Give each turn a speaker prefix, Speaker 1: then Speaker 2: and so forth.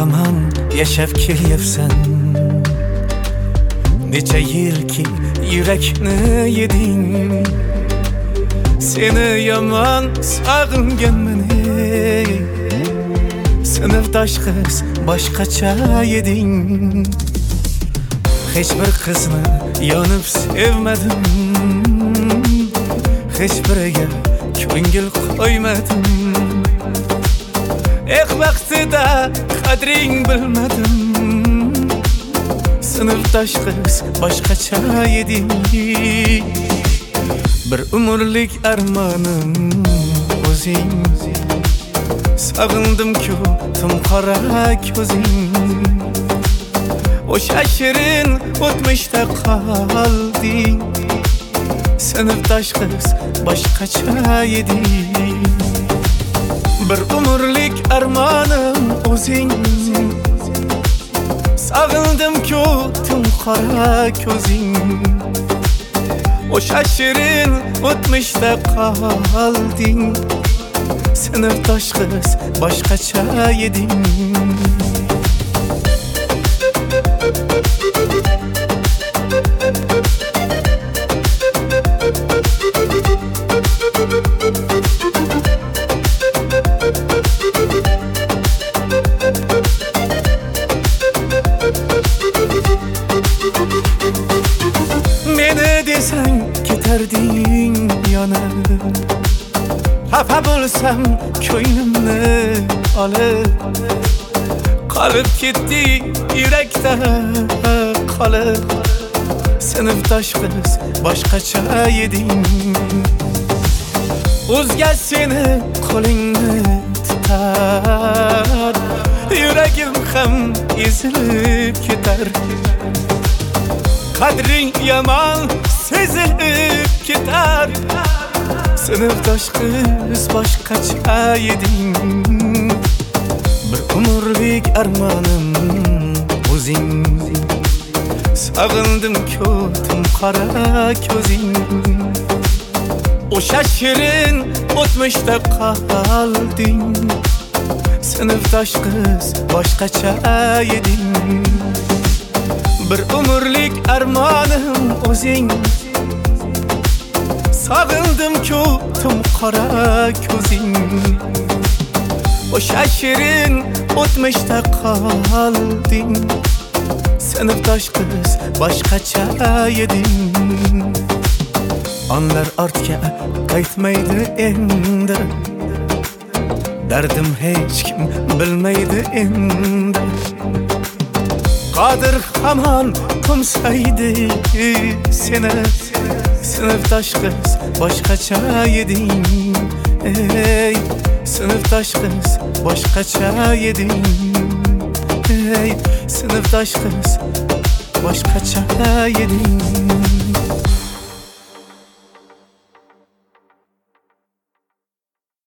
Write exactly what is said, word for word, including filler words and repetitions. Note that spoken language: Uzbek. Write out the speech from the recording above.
Speaker 1: hamon yashab kelyapsan. Necha yilki yurakni yeding, seni yomon sog'inganman. Sinfdosh qiz boshqacha eding. Hech bir qizni yonib sevmadim, hech biriga ko'ngil qo'ymadim. Eh vaqtida qadring bilmadim. Sinfdosh qiz boshqacha eding. Bir umrlik armonim o'zing. Sog'indim-ku timqora ko'zing. O'sha shirin o'tmishda qolding. Sinfdosh qiz boshqacha eding. Bir umrlik armonim o'zing. Sog'indim-ku timqora ko'zing. O'sha shirin o'tmishda qolding. Sinfdosh qiz boshqacha eding. Meni desang ketarding yonib. Xafa bo'lsam ko'nglimni olib. Qolib ketding yurakda qolib. Sinfdosh qiz boshqacha eding. O'zga seni qo'lingni tutar, yuragim ham ezilib ketar. Qadring yomon sezilib ketar. Sinfdosh qiz boshqacha eding. Bir umrlik armonim o'zing. Sog'indim-ku timqora ko'zing. O'sha shirin o'tmishda qolding. Sinfdosh qiz boshqacha eding. Bir umrlik armonim o'zing. Sog'indim-ku timqora ko'zing. O'sha shirin o'tmishda qolding. Sinfdosh qiz boshqacha eding. Onlar ortga qaytmaydi endi. Dardim hech kim bilmaydi endi. Qodir hamon qo'msaydi seni. Sinfdosh qiz boshqacha eding. Ey, sinfdosh qiz boshqacha eding. Ey, sinfdosh qiz boshqacha eding.